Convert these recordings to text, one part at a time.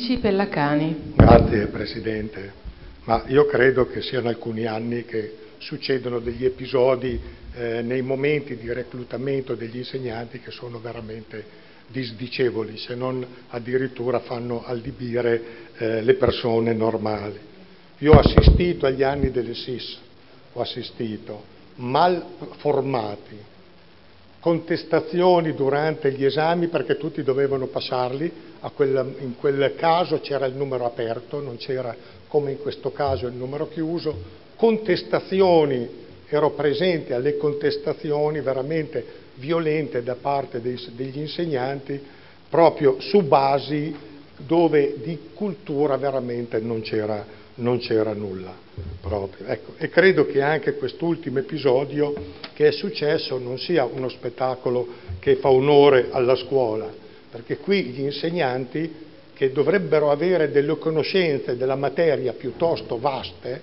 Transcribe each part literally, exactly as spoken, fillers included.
Medici Pellacani. Grazie Presidente, ma io credo che siano alcuni anni che succedono degli episodi eh, nei momenti di reclutamento degli insegnanti che sono veramente disdicevoli, se non addirittura fanno allibire eh, le persone normali. Io ho assistito agli anni delle S I S, ho assistito, mal formati, contestazioni durante gli esami perché tutti dovevano passarli, a quel, in quel caso c'era il numero aperto, non c'era come in questo caso il numero chiuso, contestazioni, ero presente alle contestazioni veramente violente da parte dei, degli insegnanti proprio su basi dove di cultura veramente non c'era non c'era nulla proprio. Ecco, e credo che anche quest'ultimo episodio che è successo non sia uno spettacolo che fa onore alla scuola, perché qui gli insegnanti che dovrebbero avere delle conoscenze della materia piuttosto vaste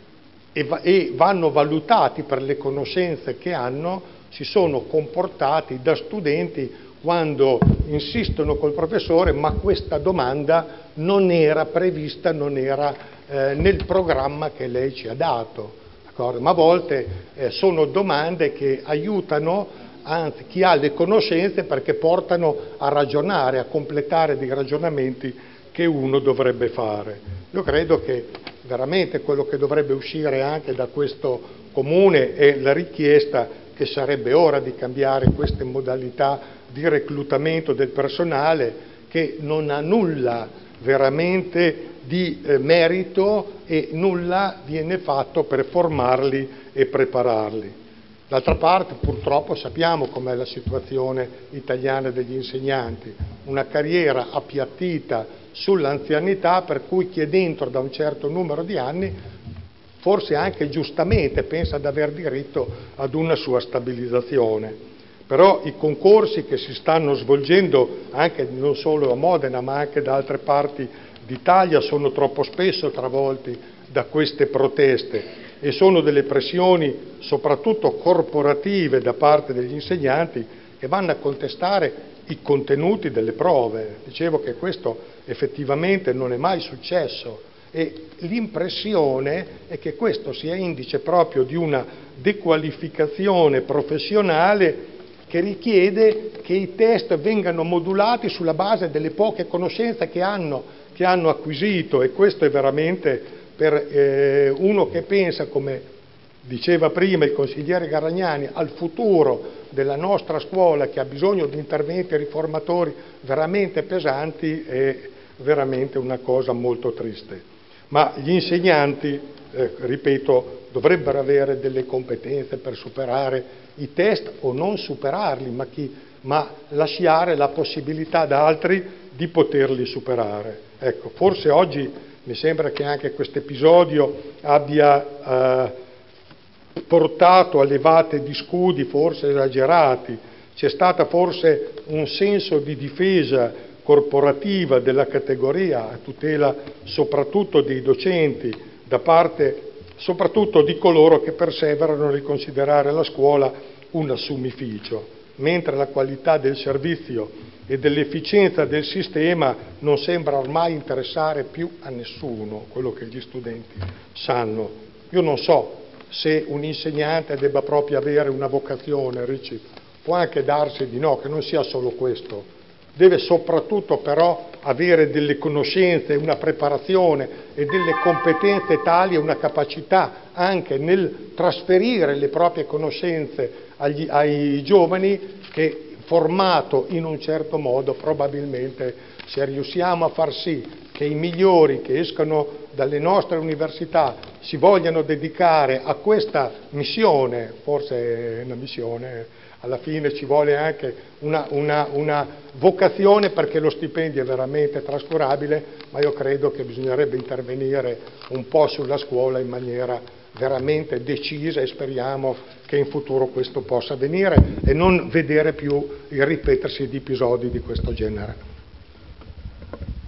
e, va e vanno valutati per le conoscenze che hanno, si sono comportati da studenti quando insistono col professore, ma questa domanda non era prevista, non era eh, nel programma che lei ci ha dato, ma a volte eh, sono domande che aiutano anzi chi ha le conoscenze perché portano a ragionare, a completare dei ragionamenti che uno dovrebbe fare. Io credo che veramente quello che dovrebbe uscire anche da questo comune è la richiesta che sarebbe ora di cambiare queste modalità di reclutamento del personale che non ha nulla veramente di eh, merito e nulla viene fatto per formarli e prepararli. D'altra parte purtroppo sappiamo com'è la situazione italiana degli insegnanti, una carriera appiattita sull'anzianità per cui chi è dentro da un certo numero di anni forse anche giustamente pensa di aver diritto ad una sua stabilizzazione. Però i concorsi che si stanno svolgendo anche non solo a Modena ma anche da altre parti d'Italia sono troppo spesso travolti da queste proteste e sono delle pressioni soprattutto corporative da parte degli insegnanti che vanno a contestare i contenuti delle prove. Dicevo che questo effettivamente non è mai successo e l'impressione è che questo sia indice proprio di una dequalificazione professionale che richiede che i test vengano modulati sulla base delle poche conoscenze che hanno, che hanno acquisito, e questo è veramente per eh, uno che pensa, come diceva prima il consigliere Garagnani, al futuro della nostra scuola che ha bisogno di interventi riformatori veramente pesanti, è veramente una cosa molto triste. Ma gli insegnanti, eh, ripeto, dovrebbero avere delle competenze per superare i test o non superarli, ma, chi, ma lasciare la possibilità ad altri di poterli superare. Ecco, forse oggi mi sembra che anche questo episodio abbia eh, portato a levate di scudi forse esagerati, c'è stata forse un senso di difesa corporativa della categoria a tutela soprattutto dei docenti, da parte soprattutto di coloro che perseverano nel considerare la scuola un assumificio, mentre la qualità del servizio e dell'efficienza del sistema non sembra ormai interessare più a nessuno, quello che gli studenti sanno. Io non so se un insegnante debba proprio avere una vocazione, Ricci, può anche darsi di no, che non sia solo questo. Deve soprattutto però avere delle conoscenze, una preparazione e delle competenze tali e una capacità anche nel trasferire le proprie conoscenze agli, ai giovani che, formato in un certo modo, probabilmente se riusciamo a far sì che i migliori che escano dalle nostre università si vogliano dedicare a questa missione, forse è una missione, alla fine ci vuole anche una, una, una vocazione perché lo stipendio è veramente trascurabile, ma io credo che bisognerebbe intervenire un po' sulla scuola in maniera veramente decisa e speriamo che in futuro questo possa avvenire e non vedere più il ripetersi di episodi di questo genere.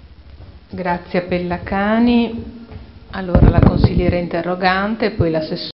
Grazie a Pellacani. Allora la consigliera interrogante, poi l'assessore.